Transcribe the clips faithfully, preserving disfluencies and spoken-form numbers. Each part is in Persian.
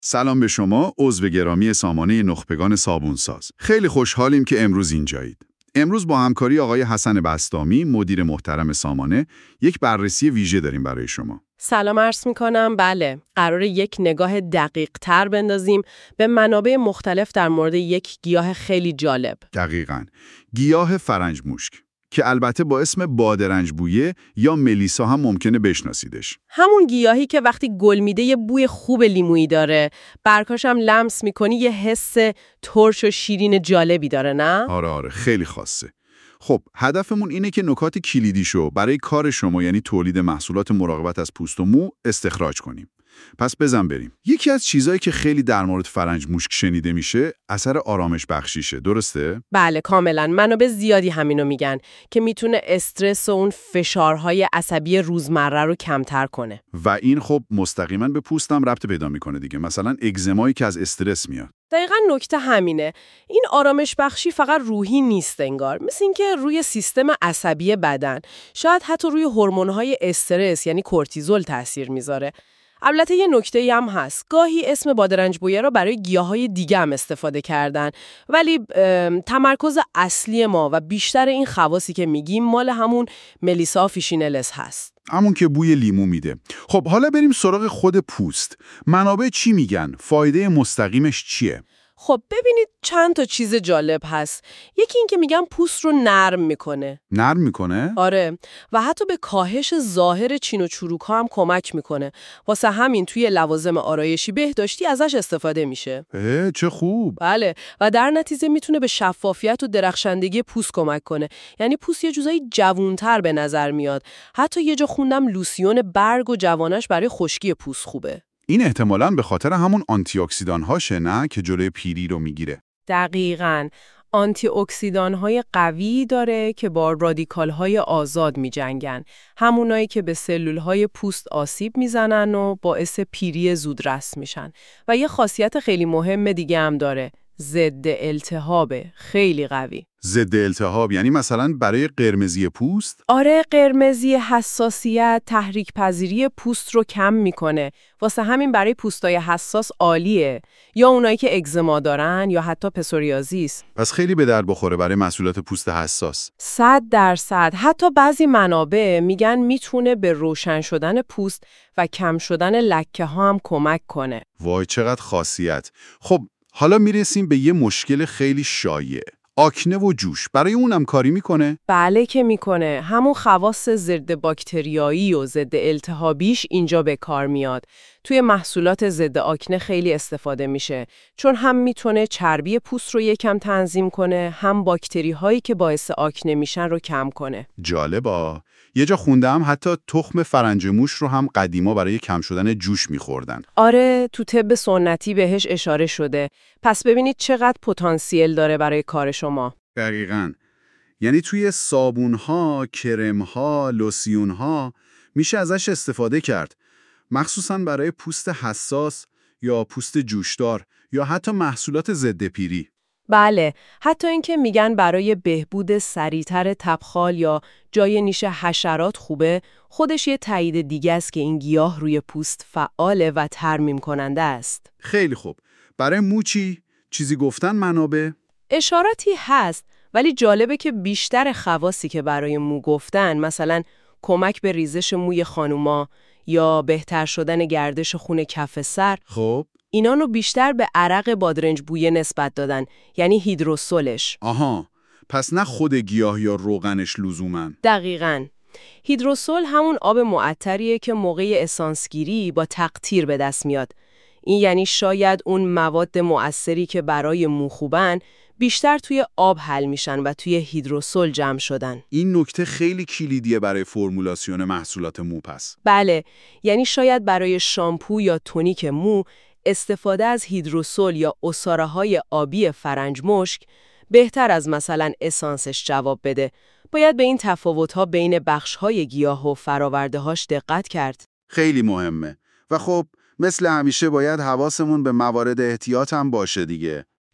سلام به شما، عضو گرامی سامانه نخبگان صابونساز. خیلی خوشحالیم که امروز اینجایید. امروز با همکاری آقای حسن بسطامی، مدیر محترم سامانه، یک بررسی ویژه داریم برای شما. سلام عرض می‌کنم. بله، قراره یک نگاه دقیق تر بندازیم به منابع مختلف در مورد یک گیاه خیلی جالب. دقیقاً. گیاه فرنج مشک که البته با اسم بادرنج بویه یا ملیسا هم ممکنه بشناسیدش. همون گیاهی که وقتی گل میده یه بوی خوب لیمویی داره، برگاش هم لمس میکنی یه حس ترش و شیرین جالبی داره، نه؟ آره آره، خیلی خاصه. خب، هدفمون اینه که نکات کلیدیشو برای کار شما، یعنی تولید محصولات مراقبت از پوست و مو، استخراج کنیم. پس بزن بریم. یکی از چیزایی که خیلی در مورد فرنج مشک شنیده میشه، اثر آرامش بخشیشه، درسته؟ بله، کاملا. منابع زیادی همینو میگن که میتونه استرس و اون فشارهای عصبی روزمره رو کمتر کنه. و این خب مستقیما به پوستم ربط پیدا میکنه دیگه. مثلا اگزمایی که از استرس میاد. دقیقاً نکته همینه. این آرامش بخشی فقط روحی نیست انگار، مثل این که روی سیستم عصبی بدن، شاید حتی روی هورمون‌های استرس یعنی کورتیزول تاثیر میذاره. البته یه نکته‌ای هم هست. گاهی اسم بادرنج بویه رو برای گیاهای دیگه هم استفاده کردن، ولی تمرکز اصلی ما و بیشتر این خواصی که میگیم مال همون ملیسا آفیشینالس هست. همون که بوی لیمو میده. خب حالا بریم سراغ خود پوست. منابع چی میگن؟ فایده مستقیمش چیه؟ خب ببینید چند تا چیز جالب هست. یکی این که میگن پوست رو نرم میکنه. نرم میکنه؟ آره، و حتی به کاهش ظاهر چین و چروک ها هم کمک میکنه. واسه همین توی لوازم آرایشی بهداشتی ازش استفاده میشه. اه، چه خوب. بله، و در نتیجه میتونه به شفافیت و درخشندگی پوست کمک کنه. یعنی پوست یه جورایی جوانتر به نظر میاد. حتی یه جا خوندم لوسیون برگ و جوانش برای خشکی پوست خوبه. این احتمالاً به خاطر همون آنتی اکسیدان هاشه، نه، که جلوی پیری رو میگیره. دقیقاً. آنتی اکسیدان های قوی داره که با رادیکال های آزاد می جنگن. همونایی که به سلول های پوست آسیب میزنن و باعث پیری زودرس میشن. و یه خاصیت خیلی مهم دیگه هم داره. ضد التهابه، خیلی قوی. ضد التهاب یعنی مثلا برای قرمزی پوست؟ آره، قرمزی، حساسیت، تحریک پذیری پوست رو کم میکنه. واسه همین برای پوستای حساس عالیه، یا اونایی که اگزما دارن یا حتی پسوریازیس. پس خیلی به درد بخوره برای محصولات پوست حساس. صد درصد. حتی بعضی منابع میگن میتونه به روشن شدن پوست و کم شدن لکه ها هم کمک کنه. وای چقدر خاصیت. خب حالا میرسیم به یه مشکل خیلی شایع. آکنه و جوش، برای اونم کاری میکنه؟ بله که میکنه. همون خواص ضد باکتریایی و ضد التهابیش اینجا به کار میاد. توی محصولات ضد آکنه خیلی استفاده میشه، چون هم میتونه چربی پوست رو یکم تنظیم کنه، هم باکتری هایی که باعث آکنه میشن رو کم کنه. جالبا. یه جا خوندم حتی تخم فرنج موش رو هم قدیما برای کم شدن جوش میخوردن. آره، تو طب سنتی بهش اشاره شده. پس ببینید چقدر پتانسیل داره برای کار شما. دقیقاً. یعنی توی صابون‌ها، کرم‌ها، لوسیون‌ها میشه ازش استفاده کرد. مخصوصاً برای پوست حساس یا پوست جوشدار یا حتی محصولات ضد پیری. بله، حتی اینکه میگن برای بهبود سریعتر تبخال یا جای نیش حشرات خوبه، خودش یه تایید دیگه است که این گیاه روی پوست فعاله و ترمیم کننده است. خیلی خوب. برای مو چی؟ چیزی گفتن منابع؟ اشاراتی هست، ولی جالبه که بیشتر خواصی که برای مو گفتن، مثلا کمک به ریزش موی خانوما یا بهتر شدن گردش خون کف سر، خب اینا رو بیشتر به عرق بادرنج بویه نسبت دادن، یعنی هیدروسولش. آها، پس نه خود گیاه یا روغنش لزومن. دقیقاً. هیدروسول همون آب معطریه که موقع اسانسگیری با تقطیر به دست میاد. این یعنی شاید اون مواد مؤثری که برای مو خوبن بیشتر توی آب حل میشن و توی هیدروسول جمع شدن. این نکته خیلی کلیدیه برای فرمولاسیون محصولات مو پس. بله، یعنی شاید برای شامپو یا تونیک مو استفاده از هیدروسول یا عصاره‌های آبی فرنج مشک بهتر از مثلا اسانسش جواب بده. باید به این تفاوت‌ها بین بخش‌های گیاه و فراورده‌هاش دقت کرد. خیلی مهمه. و خب مثل همیشه باید حواسمون به موارد احتیاط هم باشه دیگه.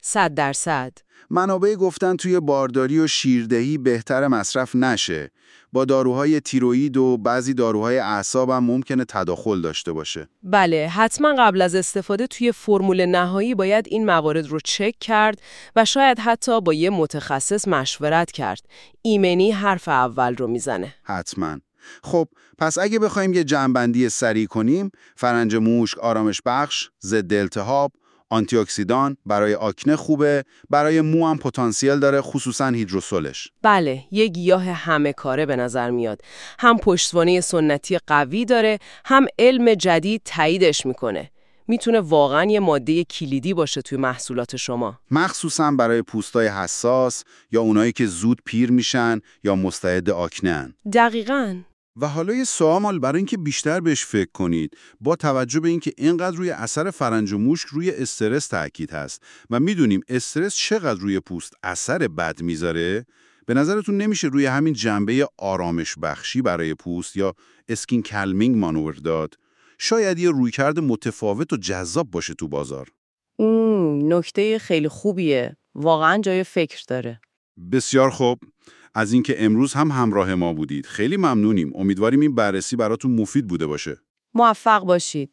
صد درصد. منابع گفتن توی بارداری و شیردهی بهتر مصرف نشه. با داروهای تیروئید و بعضی داروهای اعصاب هم ممکنه تداخل داشته باشه. بله، حتما قبل از استفاده توی فرمول نهایی باید این موارد رو چک کرد و شاید حتی با یه متخصص مشورت کرد. ایمنی حرف اول رو میزنه. حتما. خب پس اگه بخوایم یه جمع‌بندی سریع کنیم، فرنج مشک آرامش بخش، ضد التهاب، آنتی اکسیدان، برای آکنه خوبه، برای مو هم پتانسیل داره، خصوصا هیدروسولش. بله، یه گیاه همه کاره به نظر میاد. هم پشتوانه سنتی قوی داره، هم علم جدید تاییدش میکنه. میتونه واقعا یه ماده کلیدی باشه توی محصولات شما. مخصوصا برای پوستای حساس یا اونایی که زود پیر میشن یا مستعد آکنه‌ان. دقیقاً. و حالا یه سوال برای اینکه بیشتر بهش فکر کنید، با توجه به اینکه اینقدر روی اثر فرنج و مشک روی استرس تاکید هست و میدونیم استرس چقدر روی پوست اثر بد میذاره، به نظرتون نمیشه روی همین جنبه آرامش بخشی برای پوست یا اسکین کلمینگ مانور داد؟ شاید یه رویکرد متفاوت و جذاب باشه تو بازار. اون نکته خیلی خوبیه. واقعا جای فکر داره. بسیار خوب. از اینکه امروز هم همراه ما بودید خیلی ممنونیم. امیدواریم این بررسی براتون مفید بوده باشه. موفق باشید.